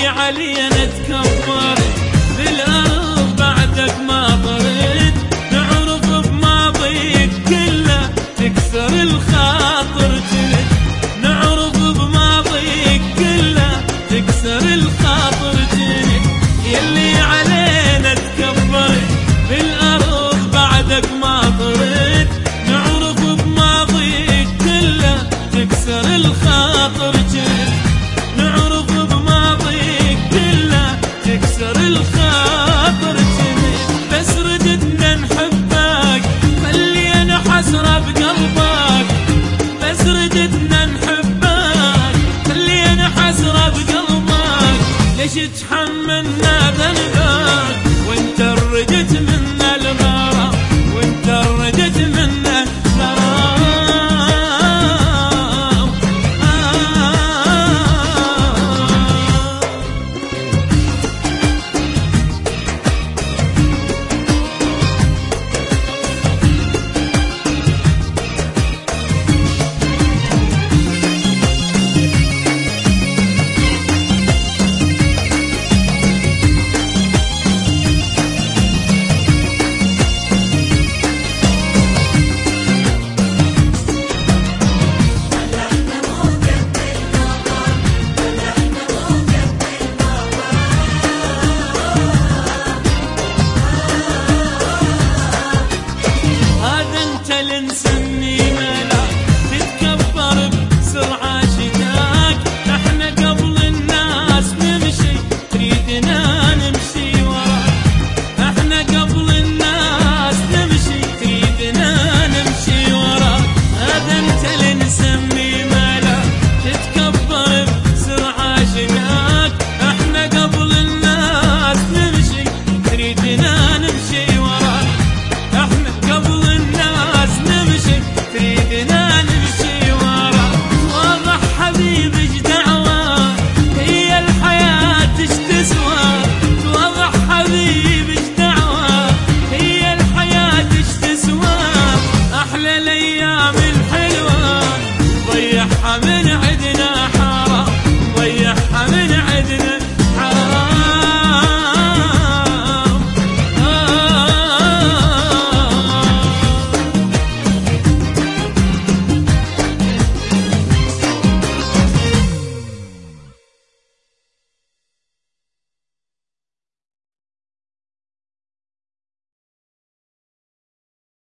يلي علينا تكبر بالأرض بعدك ما طرد، نعرف بماضيك كله تكسر الخاطر جلد، نعرف بماضيك كله تكسر الخاطر جلد. يلي علينا تكبر بالأرض بعدك ما طرد، نعرف بماضيك كله تكسر الخاطر جلد، نعرف بماضيك كله تكسر الخاطر جلد. بس رددنا نحبك خلينا حسرة بقلبك، بس رددنا نحبك خلينا حسرة بقلبك. ليش تحملنا ذنبك وانت